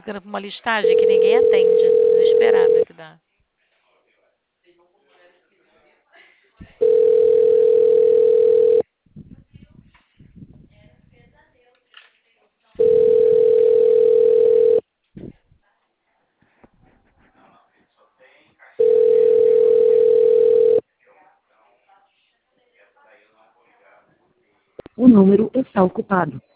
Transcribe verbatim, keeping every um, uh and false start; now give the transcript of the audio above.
ligando pra uma listagem que ninguém atende. Desesperada que dá. O número está ocupado.